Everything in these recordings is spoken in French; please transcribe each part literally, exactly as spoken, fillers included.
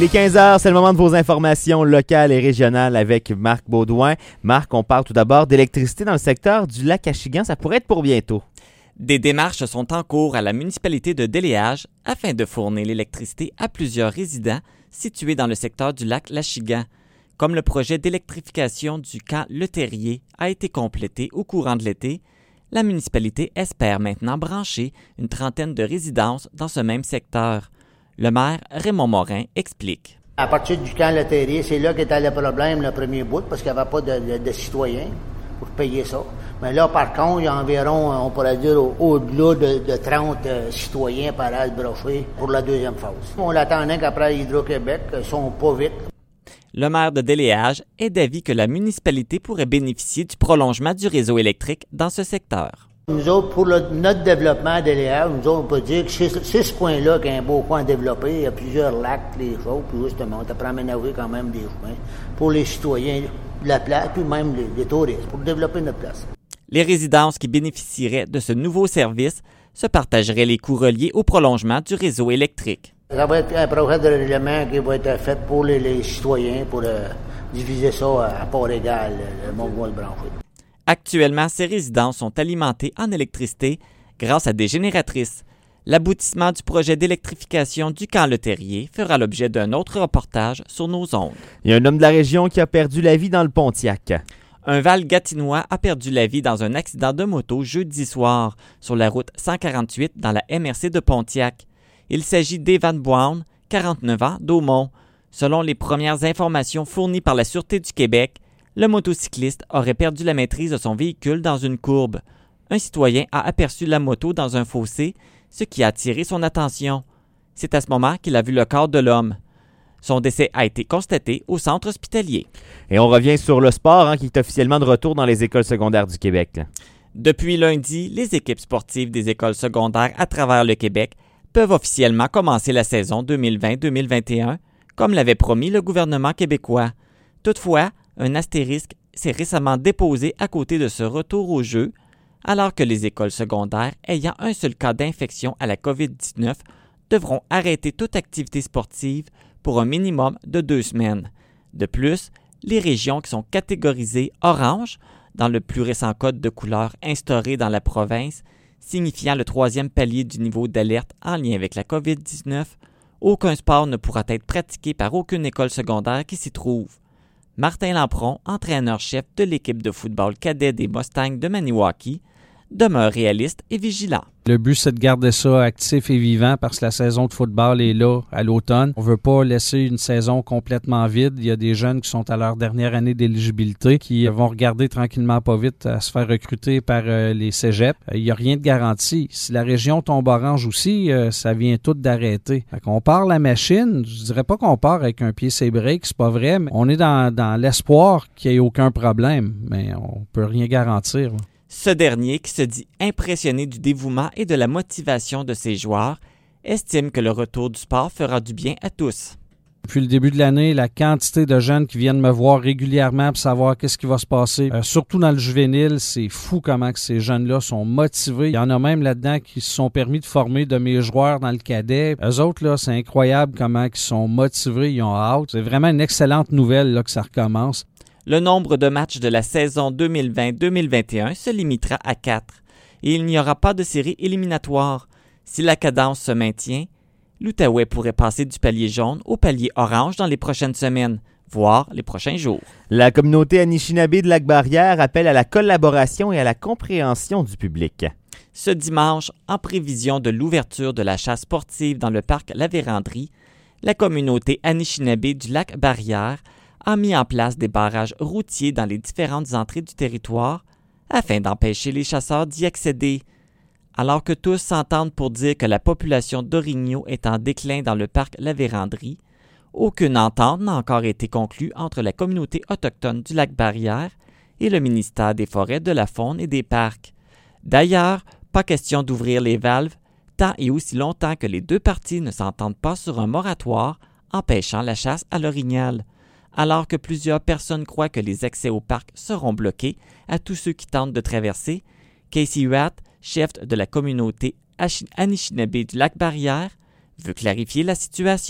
Il est quinze heures, c'est le moment de vos informations locales et régionales avec Marc Baudouin. Marc, on parle tout d'abord d'électricité dans le secteur du Lac-Achigan. Ça pourrait être pour bientôt. Des démarches sont en cours à la municipalité de Déléage afin de fournir l'électricité à plusieurs résidents situés dans le secteur du Lac-Achigan. Comme le projet d'électrification du camp Le Terrier a été complété au courant de l'été, la municipalité espère maintenant brancher une trentaine de résidences dans ce même secteur. Le maire Raymond Morin explique. À partir du camp Le Terrier, c'est là qu'était le problème, le premier bout, parce qu'il n'y avait pas de, de, de citoyens pour payer ça. Mais là, par contre, il y a environ, on pourrait dire, au, au-delà de, de trente euh, citoyens par à brocher pour la deuxième phase. On l'attendait qu'après Hydro-Québec, ils sont pas vite. Le maire de Déléage est d'avis que la municipalité pourrait bénéficier du prolongement du réseau électrique dans ce secteur. Nous autres, pour le, notre développement à Déléage, nous autres, on peut dire que c'est, c'est ce coin-là qui est un beau coin à développer. Il y a plusieurs lacs, les choses, puis justement, on t'apprend à aménager quand même des chemins pour les citoyens de la place, puis même les, les touristes, pour développer notre place. Les résidences qui bénéficieraient de ce nouveau service se partageraient les coûts reliés au prolongement du réseau électrique. Ça va être un projet de règlement qui va être fait pour les, les citoyens, pour euh, diviser ça à part égale, le monde va le brancher. Actuellement, ces résidences sont alimentées en électricité grâce à des génératrices. L'aboutissement du projet d'électrification du camp Le Terrier fera l'objet d'un autre reportage sur nos ondes. Il y a un homme de la région qui a perdu la vie dans le Pontiac. Un Val-Gatinois a perdu la vie dans un accident de moto jeudi soir sur la route cent quarante-huit dans la M R C de Pontiac. Il s'agit d'Evan Brown, quarante-neuf ans, d'Aumont. Selon les premières informations fournies par la Sûreté du Québec, le motocycliste aurait perdu la maîtrise de son véhicule dans une courbe. Un citoyen a aperçu la moto dans un fossé, ce qui a attiré son attention. C'est à ce moment qu'il a vu le corps de l'homme. Son décès a été constaté au centre hospitalier. Et on revient sur le sport hein, qui est officiellement de retour dans les écoles secondaires du Québec. Là. Depuis lundi, les équipes sportives des écoles secondaires à travers le Québec peuvent officiellement commencer la saison deux mille vingt deux mille vingt et un, comme l'avait promis le gouvernement québécois. Toutefois, un astérisque s'est récemment déposé à côté de ce retour au jeu, alors que les écoles secondaires ayant un seul cas d'infection à la covid dix-neuf devront arrêter toute activité sportive pour un minimum de deux semaines. De plus, les régions qui sont catégorisées orange, dans le plus récent code de couleur instauré dans la province, signifiant le troisième palier du niveau d'alerte en lien avec la covid dix-neuf, aucun sport ne pourra être pratiqué par aucune école secondaire qui s'y trouve. Martin Lampron, entraîneur-chef de l'équipe de football cadet des Mustangs de Maniwaki, demeure réaliste et vigilant. Le but, c'est de garder ça actif et vivant parce que la saison de football est là à l'automne. On veut pas laisser une saison complètement vide. Il y a des jeunes qui sont à leur dernière année d'éligibilité qui vont regarder tranquillement pas vite à se faire recruter par euh, les cégeps. Euh, il y a rien de garanti. Si la région tombe orange aussi, euh, ça vient tout d'arrêter. Fait qu'on part la machine. Je dirais pas qu'on part avec un pied ses breaks, c'est pas vrai, mais on est dans, dans l'espoir qu'il n'y ait aucun problème, mais on peut rien garantir. Là. Ce dernier, qui se dit impressionné du dévouement et de la motivation de ses joueurs, estime que le retour du sport fera du bien à tous. Depuis le début de l'année, la quantité de jeunes qui viennent me voir régulièrement pour savoir qu'est-ce qui va se passer, euh, surtout dans le juvénile, c'est fou comment que ces jeunes-là sont motivés. Il y en a même là-dedans qui se sont permis de former de mes joueurs dans le cadet. Eux autres, là, c'est incroyable comment ils sont motivés, ils ont hâte. C'est vraiment une excellente nouvelle là, que ça recommence. Le nombre de matchs de la saison deux mille vingt deux mille vingt et un se limitera à quatre et il n'y aura pas de série éliminatoire. Si la cadence se maintient, l'Outaouais pourrait passer du palier jaune au palier orange dans les prochaines semaines, voire les prochains jours. La communauté Anishinaabe de Lac-Barrière appelle à la collaboration et à la compréhension du public. Ce dimanche, en prévision de l'ouverture de la chasse sportive dans le parc La Vérandrie, la communauté Anishinaabe du Lac-Barrière a mis en place des barrages routiers dans les différentes entrées du territoire afin d'empêcher les chasseurs d'y accéder. Alors que tous s'entendent pour dire que la population d'orignaux est en déclin dans le parc La Vérandrie, aucune entente n'a encore été conclue entre la communauté autochtone du Lac-Barrière et le ministère des Forêts, de la Faune et des Parcs. D'ailleurs, pas question d'ouvrir les valves tant et aussi longtemps que les deux parties ne s'entendent pas sur un moratoire empêchant la chasse à l'orignal. Alors que plusieurs personnes croient que les accès au parc seront bloqués à tous ceux qui tentent de traverser, Casey Huat, chef de la communauté Anishinaabe du Lac-Barrière, veut clarifier la situation.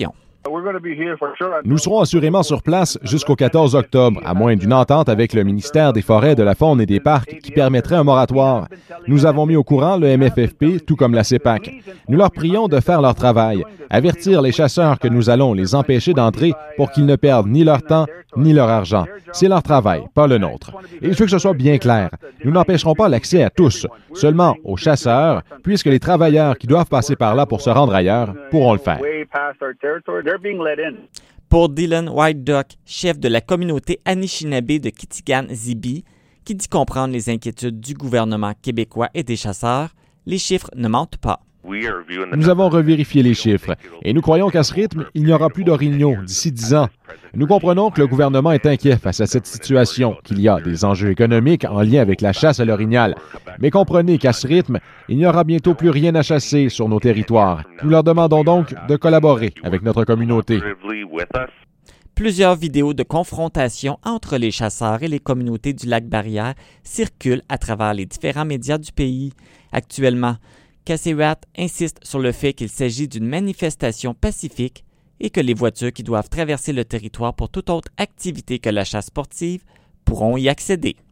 Nous serons assurément sur place jusqu'au quatorze octobre, à moins d'une entente avec le ministère des Forêts, de la Faune et des Parcs qui permettrait un moratoire. Nous avons mis au courant le M F F P, tout comme la C E P A C. Nous leur prions de faire leur travail, avertir les chasseurs que nous allons les empêcher d'entrer pour qu'ils ne perdent ni leur temps ni leur argent. C'est leur travail, pas le nôtre. Et je veux que ce soit bien clair. Nous n'empêcherons pas l'accès à tous, seulement aux chasseurs, puisque les travailleurs qui doivent passer par là pour se rendre ailleurs pourront le faire. Pour Dylan White Duck, chef de la communauté Anishinaabe de Kitigan-Zibi, qui dit comprendre les inquiétudes du gouvernement québécois et des chasseurs, les chiffres ne mentent pas. Nous avons revérifié les chiffres et nous croyons qu'à ce rythme, il n'y aura plus d'orignaux d'ici dix ans. Nous comprenons que le gouvernement est inquiet face à cette situation, qu'il y a des enjeux économiques en lien avec la chasse à l'orignal. Mais comprenez qu'à ce rythme, il n'y aura bientôt plus rien à chasser sur nos territoires. Nous leur demandons donc de collaborer avec notre communauté. Plusieurs vidéos de confrontation entre les chasseurs et les communautés du Lac-Barrière circulent à travers les différents médias du pays. Actuellement, Caseyrat insiste sur le fait qu'il s'agit d'une manifestation pacifique et que les voitures qui doivent traverser le territoire pour toute autre activité que la chasse sportive pourront y accéder.